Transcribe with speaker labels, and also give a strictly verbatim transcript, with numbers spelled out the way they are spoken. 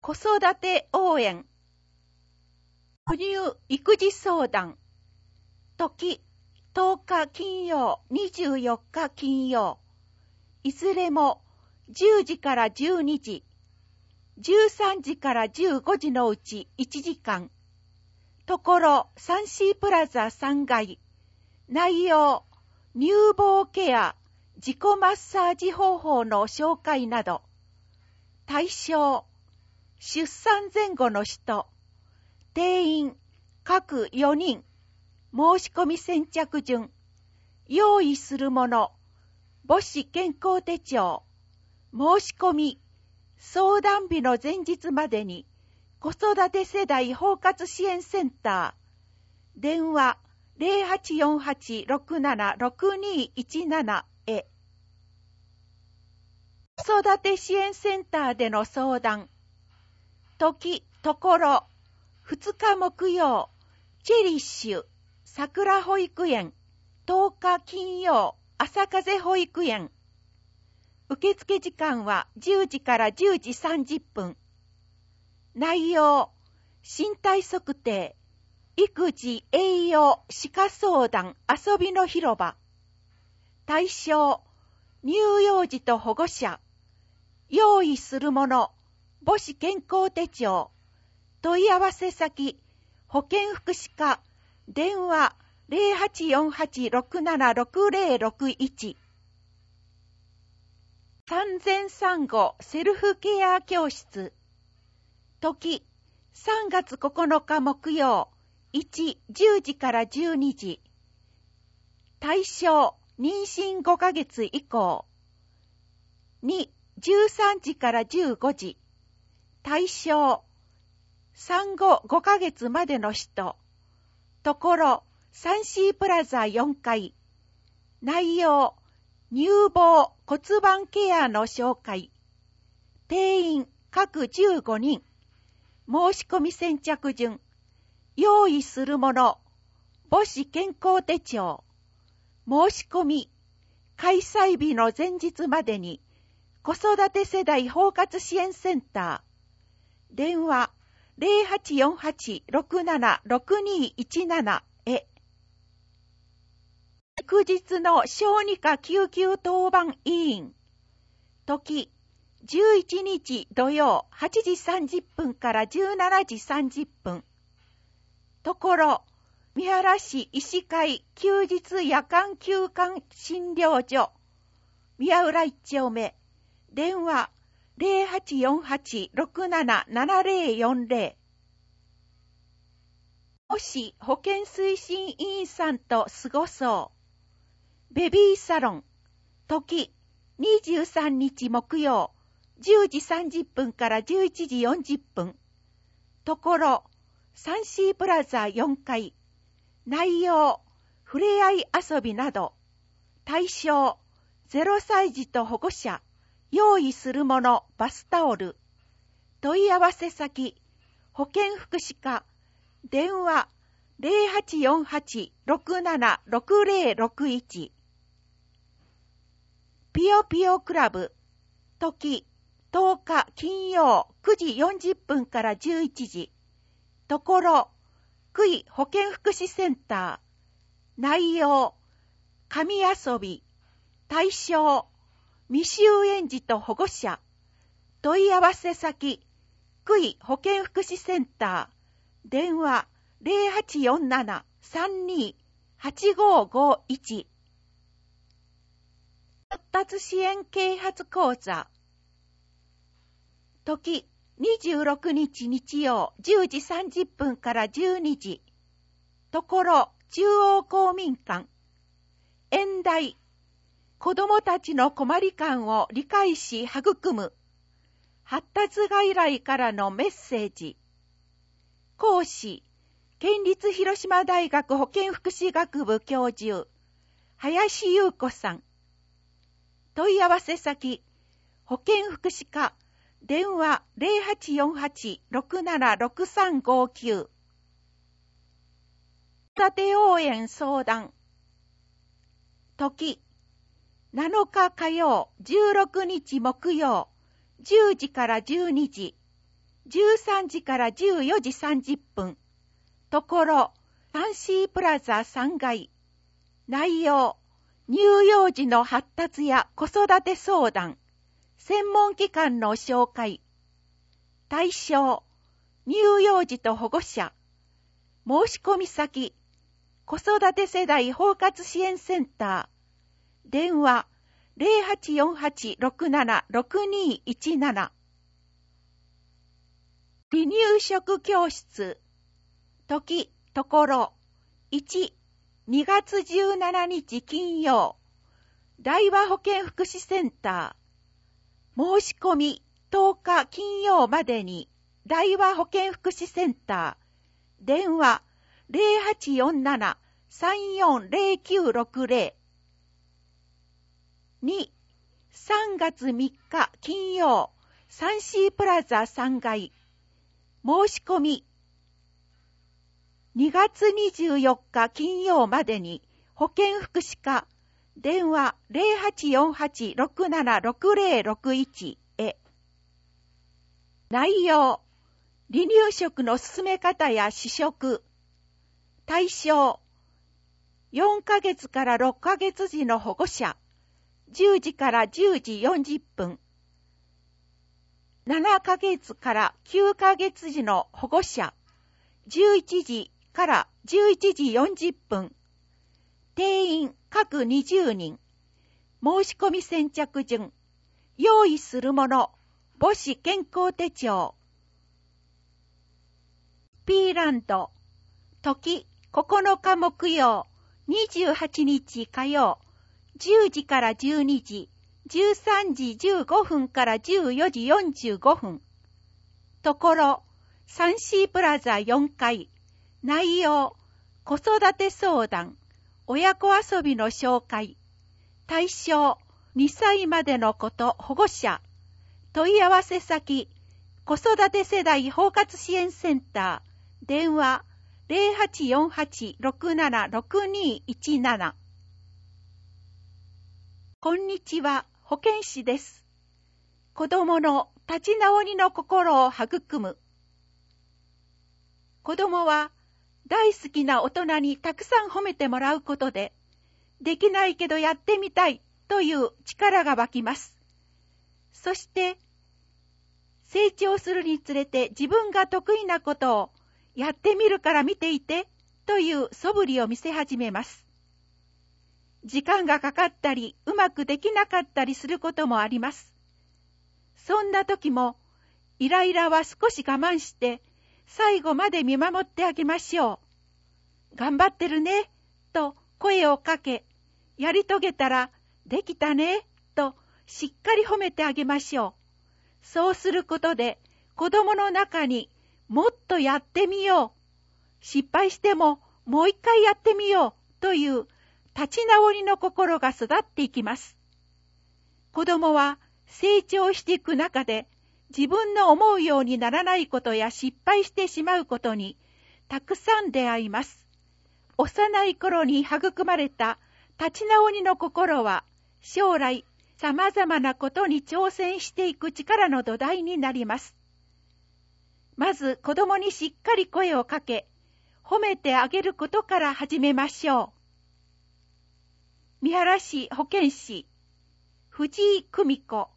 Speaker 1: 子育て応援、哺乳育児相談、時とおか金曜、にじゅうよっか金曜、いずれもじゅうじからじゅうにじ、じゅうさんじからじゅうごじのうちいちじかん、ところサンシープラザさんがい、内容、乳房ケア、自己マッサージ方法の紹介など、対象、出産前後の人、定員、各よにん、申し込み先着順、用意するもの、母子健康手帳、申し込み、相談日の前日までに、子育て世代包括支援センター、電話 ゼロはちよんはち ろくなな ろくにいちなな へ。子育て支援センターでの相談、時、ところ、ふつか木曜、チェリッシュ、桜保育園、とおか金曜、朝風保育園。受付時間はじゅうじからじゅうじさんじゅっぷん。内容、身体測定、育児栄養歯科相談遊びの広場。対象、乳幼児と保護者。用意するもの、母子健康手帳。問い合わせ先、保健福祉課、電話 ゼロはちよんはち ろくなな ろくゼロろくいち。産前産後セルフケア教室。時、さんがつここのか木曜、いち、じゅうじからじゅうにじ。対象、妊娠ごかげつ以降。に、じゅうさんじからじゅうごじ。対象、産後ごかげつまでの人。ところ、サンシープラザよんかい。内容、乳房骨盤ケアの紹介。定員、各じゅうごにん。申し込み先着順。用意するもの、母子健康手帳。申し込み、開催日の前日までに、子育て世代包括支援センター。電話、ゼロはちよんはち ろくなな ろくにいちなな へ。翌日の小児科救急当番委員。時、じゅういちにち土曜はちじさんじゅっぷんからじゅうしちじさんじゅっぷん。ところ、三原市医師会休日夜間休館診療所。宮浦一丁目。電話ゼロはちよんはち ろくなな ななゼロよんゼロ。もし保健推進委員さんと過ごそう。ベビーサロン。時、にじゅうさんにち木曜、じゅうじさんじゅっぷんからじゅういちじよんじゅっぷん。ところ、サンシープラザよんかい。内容、ふれあい遊びなど。対象、ゼロさいじと保護者。用意するもの、バスタオル。問い合わせ先、保健福祉課。電話、ゼロはちよんはち ろくなな ろくゼロろくいち。ピヨピヨクラブ。時、とおか金曜くじよんじゅっぷんからじゅういちじ。ところ、区医保健福祉センター。内容、神遊び。対象、未就園児と保護者。問い合わせ先、区医保健福祉センター。電話、ゼロはちよんなな さんに はちごごいち。発達支援啓発講座。時、にじゅうろくにち日曜じゅうじさんじゅっぷんからじゅうにじ。ところ、中央公民館。演題、子どもたちの困り感を理解し育む。発達外来からのメッセージ。講師、県立広島大学保健福祉学部教授、林優子さん。問い合わせ先、保健福祉課。電話ゼロはちよんはち ろくなな ろくさんごきゅう。子育て応援相談。時、なのか火曜、じゅうろくにち木曜、じゅうじからじゅうにじ。 じゅうさんじからじゅうよじさんじゅっぷん。ところ、ファンシープラザさんがい。内容、乳幼児の発達や子育て相談。専門機関の紹介。対象、乳幼児と保護者。申し込み先、子育て世代包括支援センター。電話、ゼロはちよんはち ろくなな ろくにいちなな。離乳食教室。時、ところ、いち、にがつじゅうしちにち金曜。大和保健福祉センター。申し込みとおか金曜までに大和保健福祉センター。電話ゼロはちよんなな さんよんゼロきゅうろくゼロ。に、さんがつみっか金曜、サンシープラザさんがい。申し込みにがつにじゅうよっか金曜までに保健福祉課。電話ゼロはちよんはち ろくなな ろくゼロろくいちへ。内容、離乳食の進め方や試食。対象、よんかげつからろっかげつじの保護者。じゅうじからじゅうじよんじゅっぷん。ななかげつからきゅうかげつじの保護者。じゅういちじからじゅういちじよんじゅっぷん。定員各にじゅうにん。申し込み先着順。用意するもの。母子健康手帳。ピーランド。時、ここのか木曜。にじゅうはちにち火曜。じゅうじからじゅうにじ。じゅうさんじじゅうごふんからじゅうよじよんじゅうごふん。ところ、サンシープラザよんかい。内容、子育て相談。親子遊びの紹介。対象、にさいまでの子と保護者。問い合わせ先、子育て世代包括支援センター。電話、ゼロはちよんはち ろくなな ろくにいちなな。こんにちは、保健師です。子供の立ち直りの心を育む。子供は、大好きな大人にたくさん褒めてもらうことで、できないけどやってみたいという力が湧きます。そして、成長するにつれて自分が得意なことをやってみるから見ていてという素振りを見せ始めます。時間がかかったり、うまくできなかったりすることもあります。そんな時も、イライラは少し我慢して、最後まで見守ってあげましょう。頑張ってるね、と声をかけ、やり遂げたら、できたね、としっかり褒めてあげましょう。そうすることで、子供の中にもっとやってみよう。失敗してももう一回やってみようという立ち直りの心が育っていきます。子供は成長していく中で、自分の思うようにならないことや失敗してしまうことにたくさん出会います。幼い頃に育まれた立ち直りの心は将来様々なことに挑戦していく力の土台になります。まず子供にしっかり声をかけ、褒めてあげることから始めましょう。三原市保健師、藤井久美子。